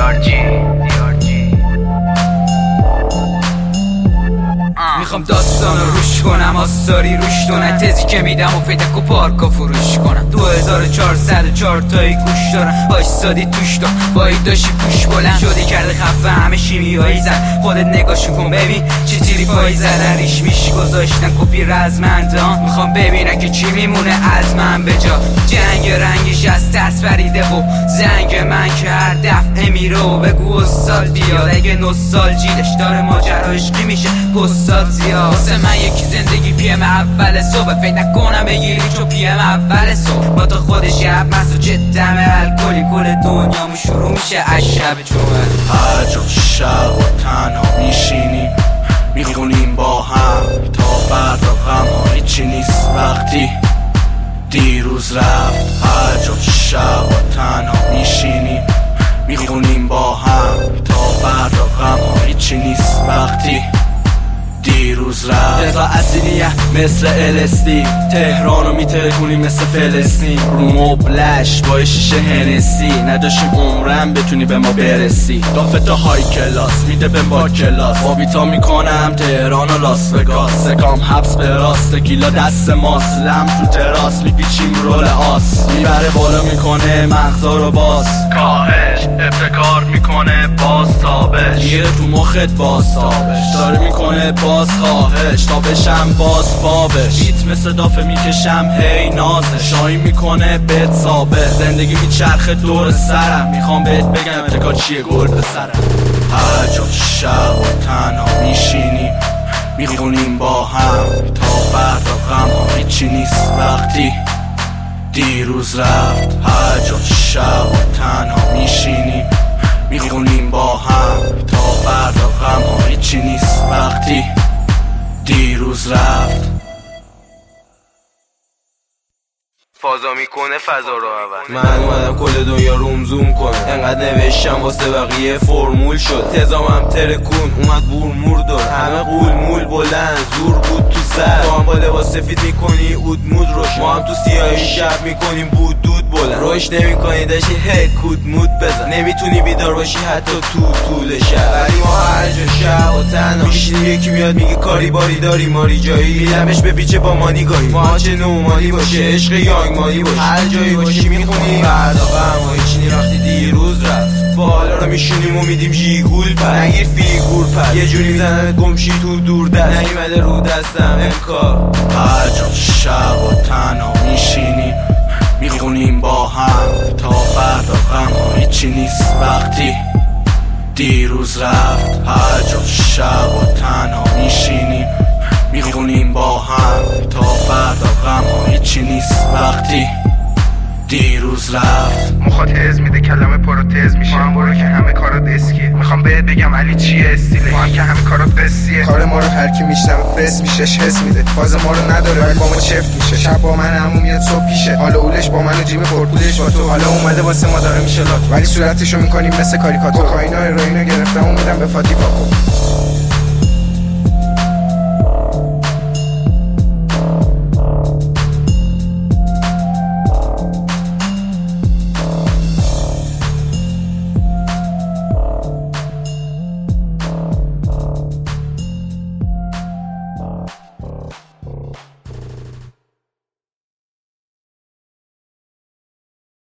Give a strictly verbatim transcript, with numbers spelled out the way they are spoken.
دیارجی میخوام داستان رو روش کنم، آستاری روش دونن، تزی که میدم و فیدک و پارکا فروش کنم. دو هزار و چهارصد و چهار تایی گوش دارم، باش سادی توش دار باید داشتی پوش بلند شدی کرده خفه همه شیمیایی زد. خودت نگاشو کن ببین چه تیری پایی زدن، ریش میشی گذاشتن کپی رزمندان. میخوام ببینن که چی میمونه از من به جا. جنگ رنگیش از ترس فریده و زنگ من که هر دفعه میره و بگو استاد بیاد. اگه نوستالژیش داره ماجرا عشقی میشه پستاد زیاد. واسه من یکی زندگی پیم اول صبح، فکر نکنم بگیری چو پیم اول صبح. با تو خود شب مست و جدم الکلی کل دنیامو شروع میشه از شب جمعه. هر جا شب و تنها میشینیم میخونیم با هم تا فردا غم ها هیچی نیست وقتی دیروز رفت. هر جا شب و تنها میشینیم میخونیم با هم تا فردا غم ها هیچی نیست وقتی دیروز رفت. رضا اصیلیه مثل الستی، تهرانو میترکونی مثل فلسطین. رو مبلش با شیشه هنسی، نداشیم عمرم بتونی به ما برسی. دافتا های کلاس میده به با کلاس، بابیتا میکنم تهران و لاس وگاس. سکام حبس به راست گیلا دست ماست، لم تو تراس میپیچیم رول آس. میبره بالا میکنه مغزا رو باز، کاهش ابتکار میکنه باز تابش. گیره تو مخت باز تابش، داره میکنه باز خواهش تا بشم باز فابش. بیت مثل دافه میکشم هی نازه، شایی میکنه بهت ثابت. زندگی میچرخه دور سرم، میخوام بهت بگم ابتکار چیه گل به سرم. هر جا شب و تنها میشینیم میخونیم با هم تا فردا غم ها هیچی نیست وقتی دیروز رفت. هر جا شب و تنها میشینیم میخونیم با هم تا فردا غم ها هیچی نیست وقتی دیروز رفت. فازا میکنه فضا رو عوض. من اومدم کل دنیا روم زوم کنه، انقدر نوشتم واسه بقیه فرمول شد. تزامم ترکون اومد بور مور دار، همه قول مول بلند زور بود تو سر. تو هم با لباس سفید میکنی اود مود روش، ما هم تو سیاهی شب میکنیم بود دود بلند. روش نمیکنی داشتی هی کود مود بزن، نمیتونی بیدار باشی حتی تو طول شب. ولی ما هر جا شب و تنها میشینیم، یکی میاد میگه کاری باری داری ماری جایی، لمش به پیچه با ما نگاهی. ما چه نومانی باشه عشق یانگ مانی باشه، هر جایی باشی میخونیم فردا غم و هیچی وقتی دیروز رفت. بالا رو میشونیم و میدیم ژیگول پر، نگیر فیگور پر، یه جوری میزنن گمشی تو دور دست، نیومده رو دستم امکار. هر جا شب و تنها میشینیم میخونیم با هم تا فردا غم ها هیچی نیست وقتی دیروز رفت. هر جا شب و تنها میشینیم میخونیم با هم تا فردا غم ها هیچی نیست وقتی دیروز رفت. مخاط تز میده کلمه پروتز میشه، ما هم برو که همه کارات اسکیه. میخوام بهت بگم علی چیه استیله، ما هم که همه کارات قصیه. کار ما رو هر کی میشنم فس میشه حس میده، فاز ما رو نداره ولی با ما چفت میشه. شب با من عمو میاد صبح پیشه، حالا اولش با من و جیب پرپولش با تو. حالا اومده واسه ما داره میشه لات، ولی صورتشو میکنیم مثل کاریکاتور. کوکائینا هروئینا گرفتم و میدم به فاتی پاکو.